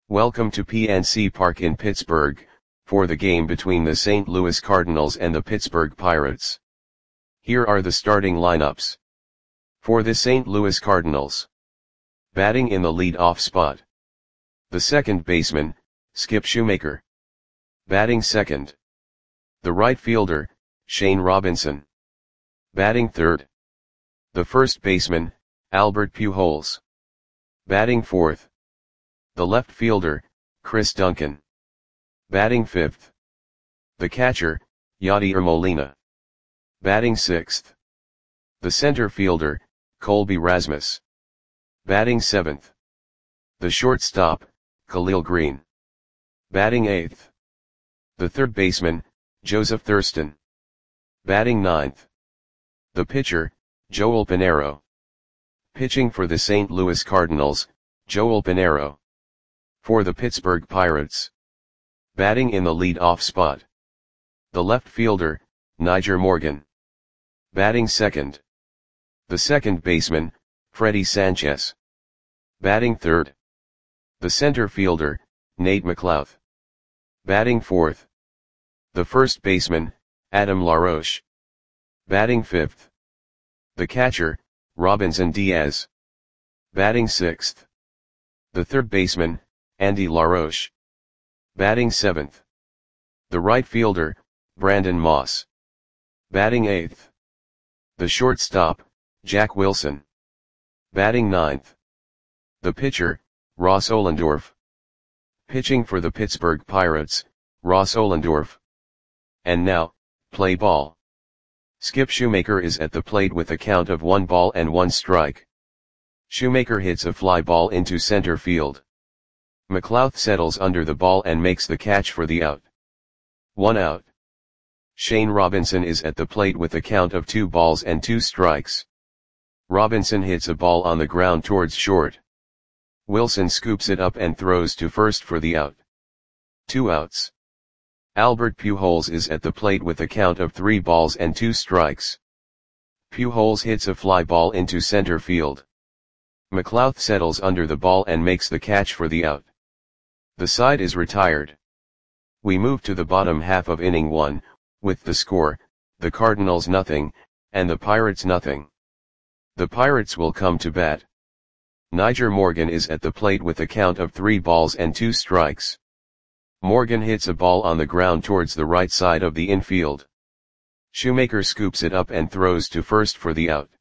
Welcome to PNC Park in Pittsburgh, for the game between the St. Louis Cardinals and the Pittsburgh Pirates. Here are the starting lineups. For the St. Louis Cardinals. Batting in the lead-off spot. The second baseman, Skip Shoemaker. Batting second. The right fielder, Shane Robinson. Batting third. The first baseman, Albert Pujols. Batting fourth. The left fielder, Chris Duncan. Batting fifth. The catcher, Yadier Molina. Batting sixth. The center fielder, Colby Rasmus. Batting seventh. The shortstop, Khalil Greene. Batting eighth. The third baseman, Joseph Thurston. Batting ninth. The pitcher, Joel Pinheiro. Pitching for the St. Louis Cardinals, Joel Pinheiro. For the Pittsburgh Pirates. Batting in the lead-off spot. The left fielder, Nyjer Morgan. Batting second. The second baseman, Freddie Sanchez. Batting third. The center fielder, Nate McLouth. Batting fourth. The first baseman, Adam LaRoche. Batting fifth. The catcher, Robinson Diaz. Batting sixth. The third baseman, Andy LaRoche. Batting seventh. The right fielder, Brandon Moss. Batting eighth. The shortstop, Jack Wilson. Batting ninth. The pitcher, Ross Ohlendorf. Pitching for the Pittsburgh Pirates, Ross Ohlendorf. And now, play ball. Skip Shoemaker is at the plate with a count of 1 ball and 1 strike. Shoemaker hits a fly ball into center field. McLouth settles under the ball and makes the catch for the out. 1 out. Shane Robinson is at the plate with a count of 2 balls and 2 strikes. Robinson hits a ball on the ground towards short. Wilson scoops it up and throws to first for the out. 2 outs. Albert Pujols is at the plate with a count of 3 balls and 2 strikes. Pujols hits a fly ball into center field. McLouth settles under the ball and makes the catch for the out. The side is retired. We move to the bottom half of inning 1, with the score, the Cardinals nothing, and the Pirates nothing. The Pirates will come to bat. Nyjer Morgan is at the plate with a count of 3 balls and 2 strikes. Morgan hits a ball on the ground towards the right side of the infield. Shoemaker scoops it up and throws to first for the out.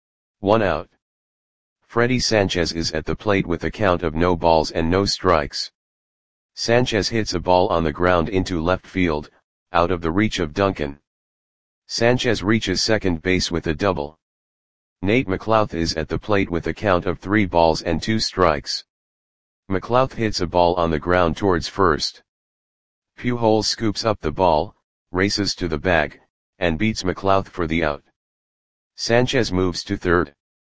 1 out. Freddie Sanchez is at the plate with a count of no balls and no strikes. Sanchez hits a ball on the ground into left field, out of the reach of Duncan. Sanchez reaches second base with a double. Nate McLouth is at the plate with a count of 3 balls and 2 strikes. McLouth hits a ball on the ground towards first. Pujols scoops up the ball, races to the bag, and beats McLouth for the out. Sanchez moves to third.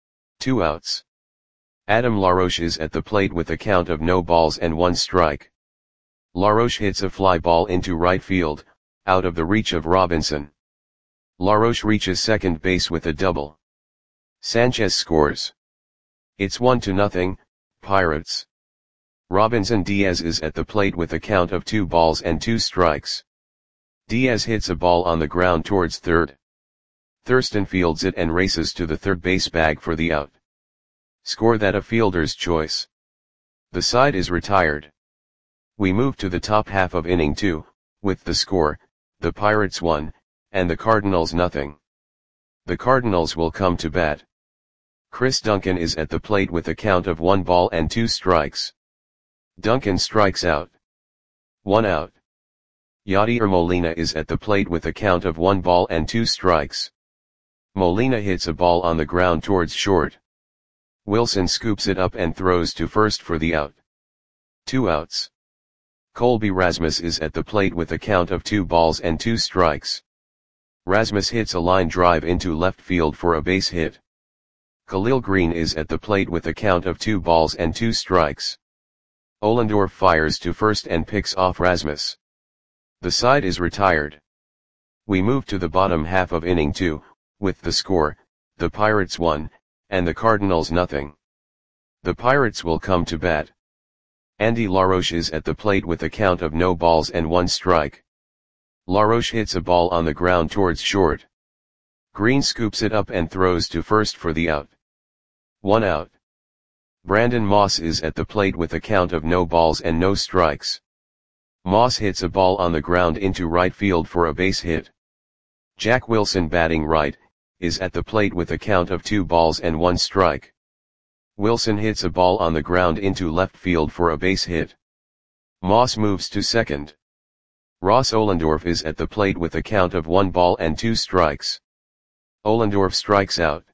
2 outs. Adam LaRoche is at the plate with a count of no balls and 1 strike. LaRoche hits a fly ball into right field, out of the reach of Robinson. LaRoche reaches second base with a double. Sanchez scores. It's 1-0, Pirates. Robinson Diaz is at the plate with a count of 2 balls and 2 strikes. Diaz hits a ball on the ground towards third. Thurston fields it and races to the third base bag for the out. Score that a fielder's choice. The side is retired. We move to the top half of inning 2, with the score, the Pirates 1, and the Cardinals nothing. The Cardinals will come to bat. Chris Duncan is at the plate with a count of 1 ball and 2 strikes. Duncan strikes out. 1 out. Yadier Molina is at the plate with a count of 1 ball and 2 strikes. Molina hits a ball on the ground towards short. Wilson scoops it up and throws to first for the out. 2 outs. Colby Rasmus is at the plate with a count of 2 balls and 2 strikes. Rasmus hits a line drive into left field for a base hit. Khalil Greene is at the plate with a count of 2 balls and 2 strikes. Ohlendorf fires to first and picks off Rasmus. The side is retired. We move to the bottom half of inning 2, with the score, the Pirates 1, and the Cardinals nothing. The Pirates will come to bat. Andy LaRoche is at the plate with a count of no balls and 1 strike. LaRoche hits a ball on the ground towards short. Green scoops it up and throws to first for the out. 1 out. Brandon Moss is at the plate with a count of no balls and no strikes. Moss hits a ball on the ground into right field for a base hit. Jack Wilson, batting right, is at the plate with a count of 2 balls and 1 strike. Wilson hits a ball on the ground into left field for a base hit. Moss moves to second. Ross Ohlendorf is at the plate with a count of 1 ball and 2 strikes. Ohlendorf strikes out.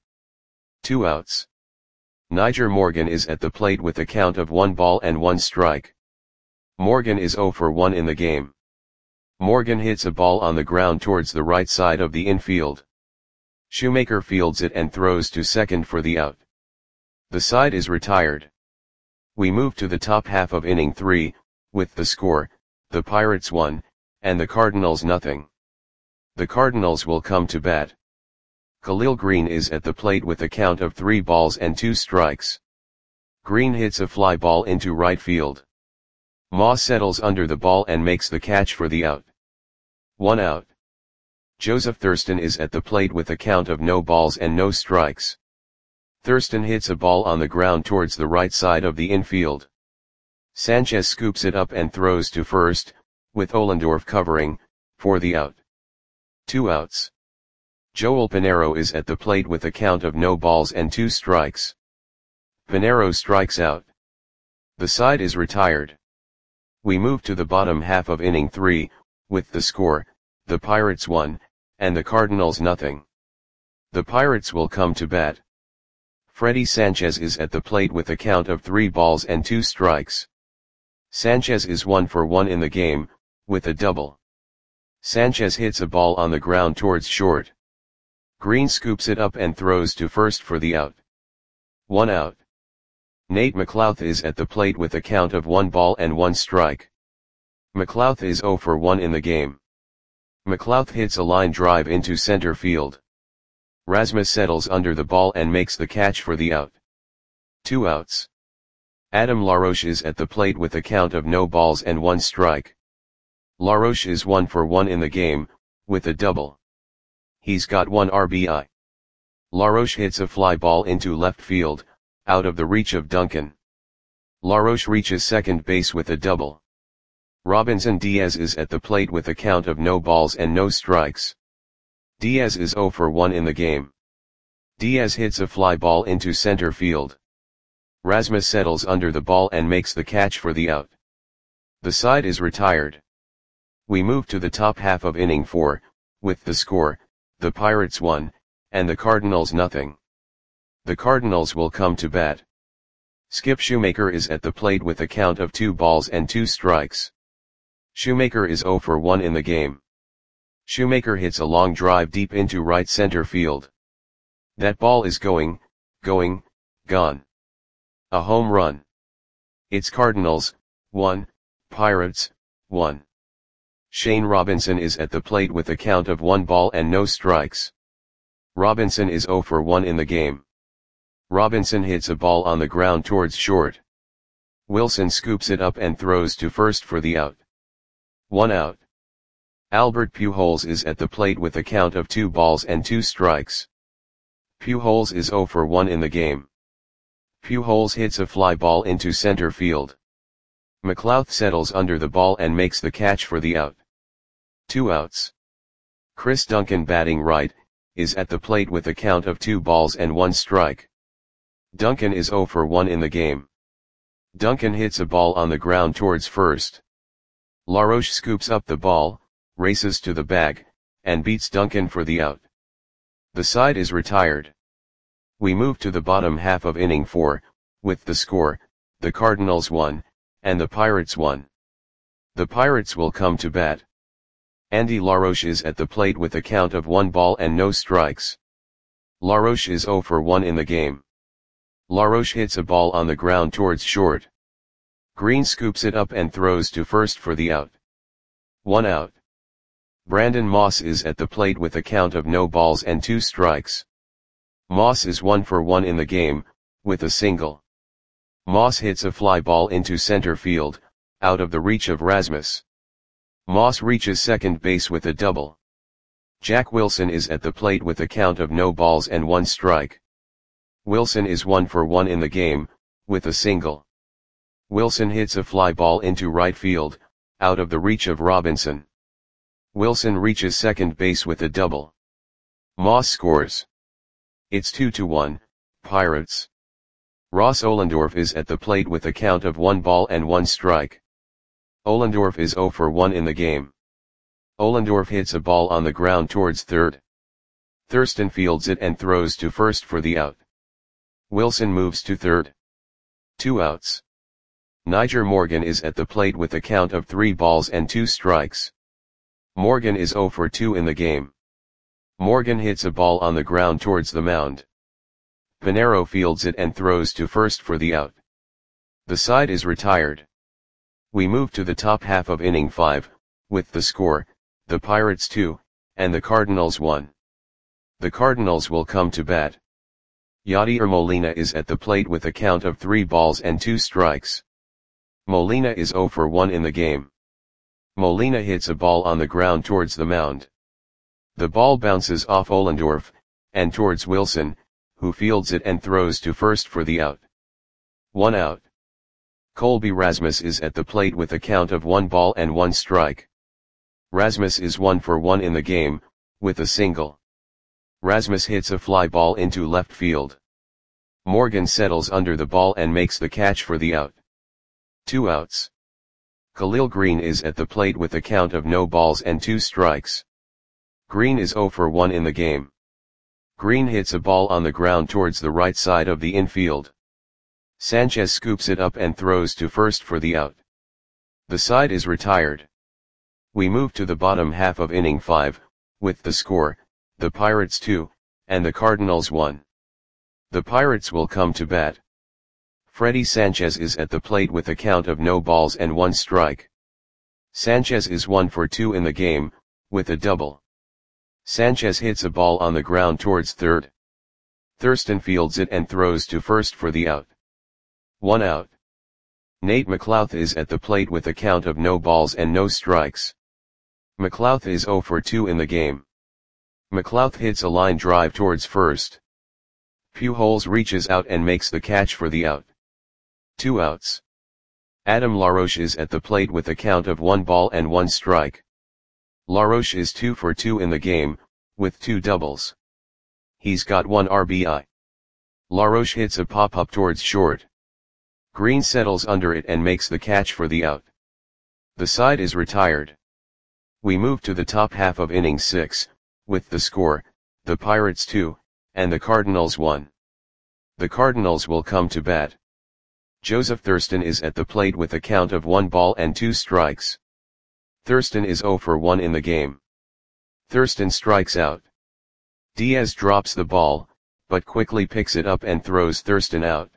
2 outs. Nyjer Morgan is at the plate with a count of 1 ball and 1 strike. Morgan is 0 for 1 in the game. Morgan hits a ball on the ground towards the right side of the infield. Shoemaker fields it and throws to second for the out. The side is retired. We move to the top half of inning 3, with the score, the Pirates 1, and the Cardinals nothing. The Cardinals will come to bat. Khalil Green is at the plate with a count of 3 balls and 2 strikes. Green hits a fly ball into right field. Moss settles under the ball and makes the catch for the out. 1 out. Joseph Thurston is at the plate with a count of no balls and no strikes. Thurston hits a ball on the ground towards the right side of the infield. Sanchez scoops it up and throws to first, with Ohlendorf covering, for the out. 2 outs. Joel Pinheiro is at the plate with a count of no balls and 2 strikes. Pinheiro strikes out. The side is retired. We move to the bottom half of inning 3, with the score, the Pirates 1, and the Cardinals nothing. The Pirates will come to bat. Freddie Sanchez is at the plate with a count of 3 balls and 2 strikes. Sanchez is 1 for 1 in the game, with a double. Sanchez hits a ball on the ground towards short. Green scoops it up and throws to first for the out. 1 out. Nate McLouth is at the plate with a count of 1 ball and 1 strike. McLouth is 0 for 1 in the game. McLouth hits a line drive into center field. Rasmus settles under the ball and makes the catch for the out. 2 outs. Adam LaRoche is at the plate with a count of no balls and 1 strike. LaRoche is 1 for 1 in the game, with a double. He's got 1 RBI. LaRoche hits a fly ball into left field, out of the reach of Duncan. LaRoche reaches second base with a double. Robinson Diaz is at the plate with a count of no balls and no strikes. Diaz is 0 for 1 in the game. Diaz hits a fly ball into center field. Rasmus settles under the ball and makes the catch for the out. The side is retired. We move to the top half of inning 4, with the score, the Pirates 1, and the Cardinals nothing. The Cardinals will come to bat. Skip Shoemaker is at the plate with a count of 2 balls and 2 strikes. Shoemaker is 0 for 1 in the game. Shoemaker hits a long drive deep into right center field. That ball is gone. A home run. It's Cardinals 1, Pirates 1. Shane Robinson is at the plate with a count of 1 ball and no strikes. Robinson is 0 for 1 in the game. Robinson hits a ball on the ground towards short. Wilson scoops it up and throws to first for the out. 1 out. Albert Pujols is at the plate with a count of 2 balls and 2 strikes. Pujols is 0 for 1 in the game. Pujols hits a fly ball into center field. McLouth settles under the ball and makes the catch for the out. 2 outs. Chris Duncan, batting right, is at the plate with a count of 2 balls and 1 strike. Duncan is 0 for 1 in the game. Duncan hits a ball on the ground towards first. LaRoche scoops up the ball, races to the bag, and beats Duncan for the out. The side is retired. We move to the bottom half of inning 4, with the score, the Cardinals 1, and the Pirates 1. The Pirates will come to bat. Andy LaRoche is at the plate with a count of 1 ball and no strikes. LaRoche is 0 for 1 in the game. LaRoche hits a ball on the ground towards short. Green scoops it up and throws to first for the out. 1 out. Brandon Moss is at the plate with a count of no balls and 2 strikes. Moss is 1 for 1 in the game, with a single. Moss hits a fly ball into center field, out of the reach of Rasmus. Moss reaches second base with a double. Jack Wilson is at the plate with a count of no balls and 1 strike. Wilson is 1 for 1 in the game, with a single. Wilson hits a fly ball into right field, out of the reach of Robinson. Wilson reaches second base with a double. Moss scores. It's 2-1, Pirates. Ross Ohlendorf is at the plate with a count of 1 ball and 1 strike. Ohlendorf is 0 for 1 in the game. Ohlendorf hits a ball on the ground towards third. Thurston fields it and throws to first for the out. Wilson moves to third. 2 outs. Nyjer Morgan is at the plate with a count of 3 balls and 2 strikes. Morgan is 0 for 2 in the game. Morgan hits a ball on the ground towards the mound. Pinero fields it and throws to first for the out. The side is retired. We move to the top half of inning 5, with the score, the Pirates 2, and the Cardinals 1. The Cardinals will come to bat. Yadier Molina is at the plate with a count of 3 balls and 2 strikes. Molina is 0 for 1 in the game. Molina hits a ball on the ground towards the mound. The ball bounces off Ohlendorf, and towards Wilson, who fields it and throws to first for the out. 1 out. Colby Rasmus is at the plate with a count of 1 ball and 1 strike. Rasmus is 1 for 1 in the game, with a single. Rasmus hits a fly ball into left field. Morgan settles under the ball and makes the catch for the out. 2 outs. Khalil Green is at the plate with a count of no balls and 2 strikes. Green is 0 for 1 in the game. Green hits a ball on the ground towards the right side of the infield. Sanchez scoops it up and throws to first for the out. The side is retired. We move to the bottom half of inning 5, with the score, the Pirates 2, and the Cardinals 1. The Pirates will come to bat. Freddy Sanchez is at the plate with a count of no balls and 1 strike. Sanchez is 1 for 2 in the game, with a double. Sanchez hits a ball on the ground towards third. Thurston fields it and throws to first for the out. 1 out. Nate McLouth is at the plate with a count of no balls and no strikes. McLouth is 0 for 2 in the game. McLouth hits a line drive towards first. Pujols reaches out and makes the catch for the out. 2 outs. Adam LaRoche is at the plate with a count of 1 ball and 1 strike. LaRoche is 2 for 2 in the game, with 2 doubles. He's got 1 RBI. LaRoche hits a pop-up towards short. Green settles under it and makes the catch for the out. The side is retired. We move to the top half of inning 6, with the score, the Pirates 2, and the Cardinals 1. The Cardinals will come to bat. Joseph Thurston is at the plate with a count of 1 ball and 2 strikes. Thurston is 0 for 1 in the game. Thurston strikes out. Diaz drops the ball, but quickly picks it up and throws Thurston out.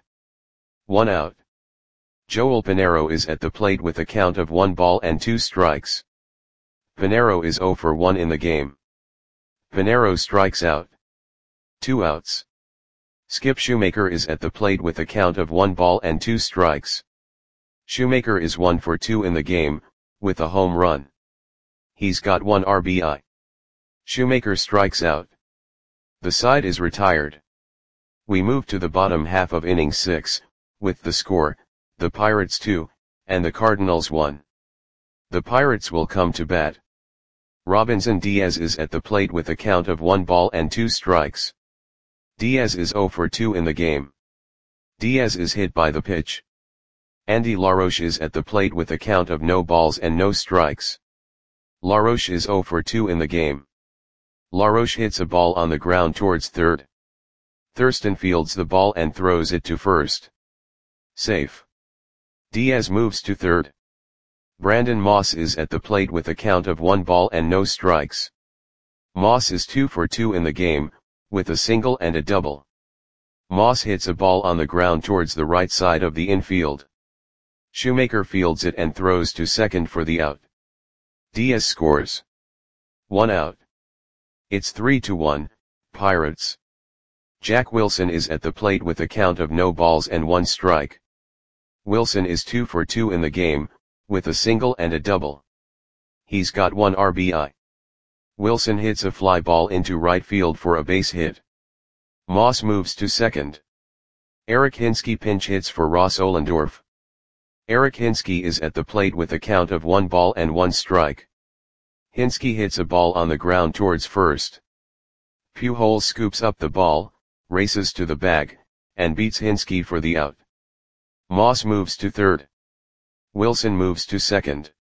1 out. Joel Pinero is at the plate with a count of 1 ball and 2 strikes. Pinero is 0 for 1 in the game. Pinero strikes out. 2 outs. Skip Shoemaker is at the plate with a count of 1 ball and 2 strikes. Shoemaker is 1 for 2 in the game, with a home run. He's got 1 RBI. Shoemaker strikes out. The side is retired. We move to the bottom half of inning 6, with the score, the Pirates 2, and the Cardinals 1. The Pirates will come to bat. Robinson Diaz is at the plate with a count of 1 ball and 2 strikes. Diaz is 0 for 2 in the game. Diaz is hit by the pitch. Andy LaRoche is at the plate with a count of no balls and no strikes. LaRoche is 0 for 2 in the game. LaRoche hits a ball on the ground towards third. Thurston fields the ball and throws it to first. Safe. Diaz moves to third. Brandon Moss is at the plate with a count of 1 ball and no strikes. Moss is 2 for 2 in the game, with a single and a double. Moss hits a ball on the ground towards the right side of the infield. Shoemaker fields it and throws to second for the out. Diaz scores. 1 out. It's 3-1, Pirates. Jack Wilson is at the plate with a count of no balls and 1 strike. Wilson is 2 for 2 in the game, with a single and a double. He's got 1 RBI. Wilson hits a fly ball into right field for a base hit. Moss moves to second. Eric Hinske pinch hits for Ross Ohlendorf. Eric Hinske is at the plate with a count of 1 ball and 1 strike. Hinske hits a ball on the ground towards first. Pujols scoops up the ball, races to the bag, and beats Hinske for the out. Moss moves to third. Wilson moves to second.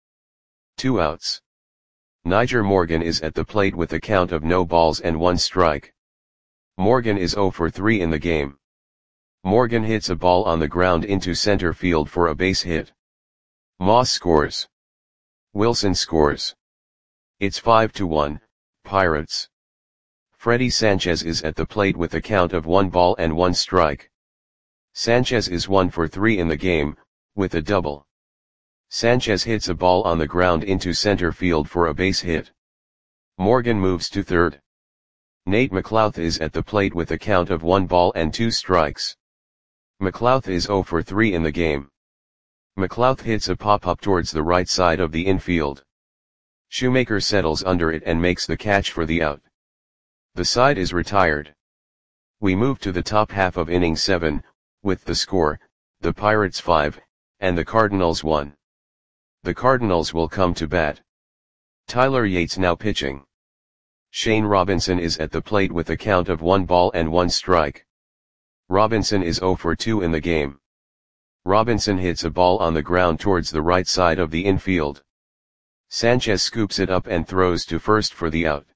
2 outs. Nyjer Morgan is at the plate with a count of no balls and 1 strike. Morgan is 0 for 3 in the game. Morgan hits a ball on the ground into center field for a base hit. Moss scores. Wilson scores. It's 5-1, Pirates. Freddy Sanchez is at the plate with a count of 1 ball and 1 strike. Sanchez is 1 for 3 in the game, with a double. Sanchez hits a ball on the ground into center field for a base hit. Morgan moves to third. Nate McLouth is at the plate with a count of 1 ball and 2 strikes. McLouth is 0 for 3 in the game. McLouth hits a pop-up towards the right side of the infield. Shoemaker settles under it and makes the catch for the out. The side is retired. We move to the top half of inning 7, with the score, the Pirates 5, and the Cardinals 1. The Cardinals will come to bat. Tyler Yates now pitching. Shane Robinson is at the plate with a count of 1 ball and 1 strike. Robinson is 0 for 2 in the game. Robinson hits a ball on the ground towards the right side of the infield. Sanchez scoops it up and throws to first for the out.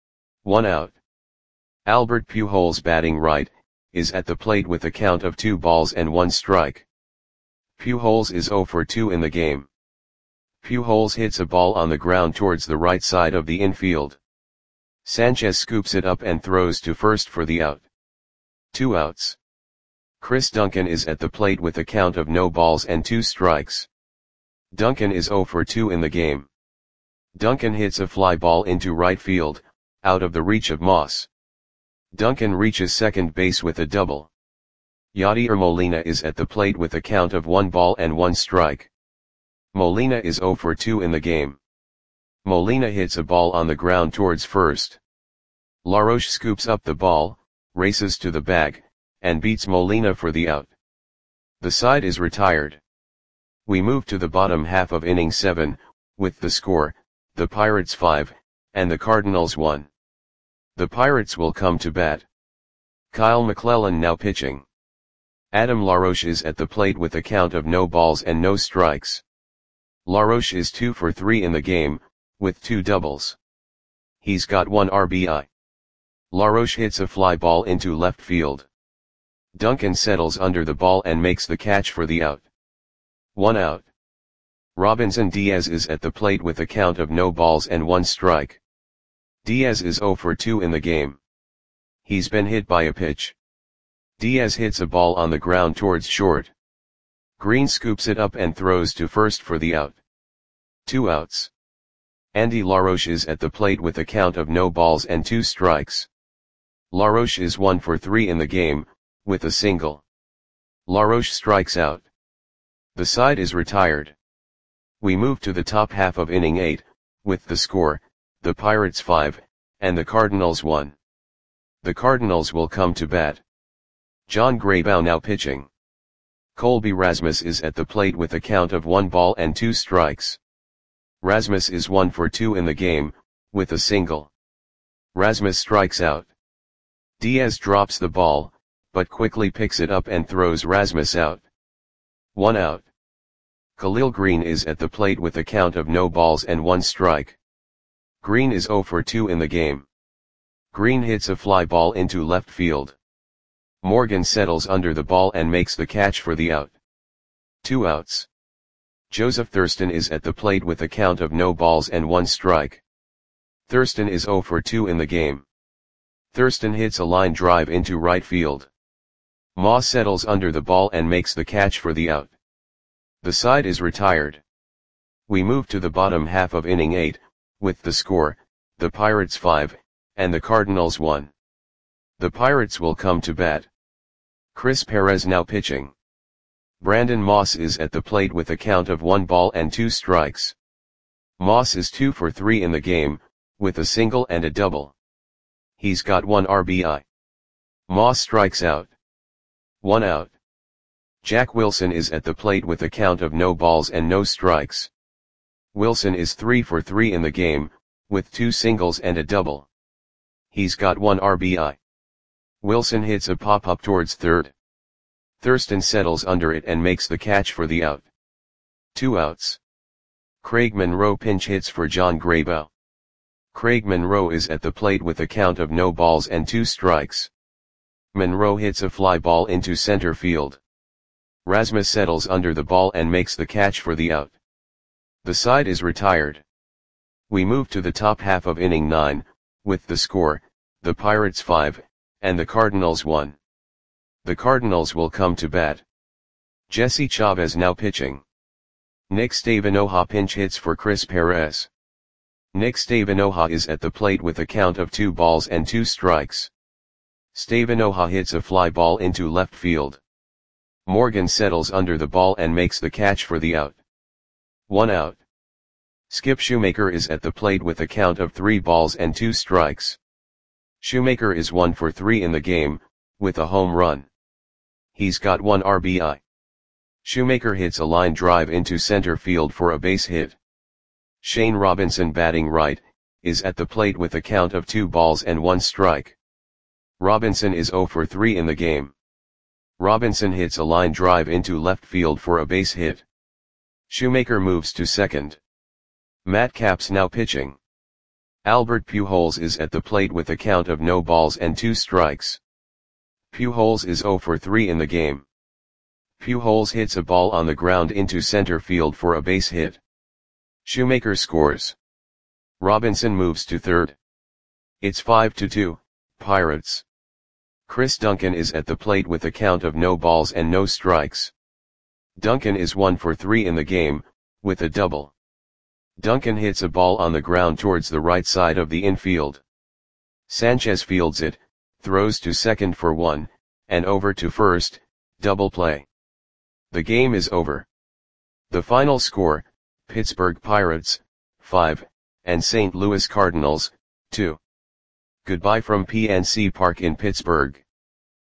1 out. Albert Pujols batting right, is at the plate with a count of 2 balls and 1 strike. Pujols is 0 for 2 in the game. Pujols hits a ball on the ground towards the right side of the infield. Sanchez scoops it up and throws to first for the out. 2 outs. Chris Duncan is at the plate with a count of no balls and 2 strikes. Duncan is 0 for 2 in the game. Duncan hits a fly ball into right field, out of the reach of Moss. Duncan reaches second base with a double. Yadier Molina is at the plate with a count of 1 ball and 1 strike. Molina is 0 for 2 in the game. Molina hits a ball on the ground towards first. LaRoche scoops up the ball, races to the bag, and beats Molina for the out. The side is retired. We move to the bottom half of inning 7, with the score, the Pirates 5, and the Cardinals 1. The Pirates will come to bat. Kyle McClellan now pitching. Adam LaRoche is at the plate with a count of no balls and no strikes. LaRoche is 2 for 3 in the game, with 2 doubles. He's got 1 RBI. LaRoche hits a fly ball into left field. Duncan settles under the ball and makes the catch for the out. 1 out. Robinson Diaz is at the plate with a count of no balls and 1 strike. Diaz is 0 for 2 in the game. He's been hit by a pitch. Diaz hits a ball on the ground towards short. Green scoops it up and throws to first for the out. 2 outs. Andy LaRoche is at the plate with a count of no balls and 2 strikes. LaRoche is 1 for 3 in the game, with a single. LaRoche strikes out. The side is retired. We move to the top half of inning 8, with the score, the Pirates 5, and the Cardinals 1. The Cardinals will come to bat. John Graybow now pitching. Colby Rasmus is at the plate with a count of 1 ball and 2 strikes. Rasmus is 1 for 2 in the game, with a single. Rasmus strikes out. Diaz drops the ball, but quickly picks it up and throws Rasmus out. 1 out. Khalil Green is at the plate with a count of no balls and 1 strike. Green is 0 for 2 in the game. Green hits a fly ball into left field. Morgan settles under the ball and makes the catch for the out. 2 outs. Joseph Thurston is at the plate with a count of no balls and 1 strike. Thurston is 0 for 2 in the game. Thurston hits a line drive into right field. Moss settles under the ball and makes the catch for the out. The side is retired. We move to the bottom half of inning 8, with the score, the Pirates 5, and the Cardinals 1. The Pirates will come to bat. Chris Perez now pitching. Brandon Moss is at the plate with a count of 1 ball and 2 strikes. Moss is 2 for 3 in the game, with a single and a double. He's got 1 RBI. Moss strikes out. 1 out. Jack Wilson is at the plate with a count of no balls and no strikes. Wilson is 3 for 3 in the game, with 2 singles and a double. He's got 1 RBI. Wilson hits a pop-up towards third. Thurston settles under it and makes the catch for the out. 2 outs. Craig Monroe pinch hits for John Graybow. Craig Monroe is at the plate with a count of no balls and 2 strikes. Monroe hits a fly ball into center field. Rasmus settles under the ball and makes the catch for the out. The side is retired. We move to the top half of inning 9, with the score, the Pirates 5, and the Cardinals 1. The Cardinals will come to bat. Jesse Chavez now pitching. Nick Stavinoha pinch hits for Chris Perez. Nick Stavinoha is at the plate with a count of 2 balls and 2 strikes. Stavinoha hits a fly ball into left field. Morgan settles under the ball and makes the catch for the out. 1 out. Skip Shoemaker is at the plate with a count of 3 balls and 2 strikes. Shoemaker is 1 for 3 in the game, with a home run. He's got 1 RBI. Shoemaker hits a line drive into center field for a base hit. Shane Robinson batting right, is at the plate with a count of 2 balls and 1 strike. Robinson is 0 for 3 in the game. Robinson hits a line drive into left field for a base hit. Shoemaker moves to second. Matt Capps now pitching. Albert Pujols is at the plate with a count of no balls and 2 strikes. Pujols is 0 for 3 in the game. Pujols hits a ball on the ground into center field for a base hit. Shoemaker scores. Robinson moves to third. It's 5-2, Pirates. Chris Duncan is at the plate with a count of no balls and no strikes. Duncan is 1 for 3 in the game, with a double. Duncan hits a ball on the ground towards the right side of the infield. Sanchez fields it, throws to second for 1, and over to first, double play. The game is over. The final score, Pittsburgh Pirates, 5, and St. Louis Cardinals, 2. Goodbye from PNC Park in Pittsburgh.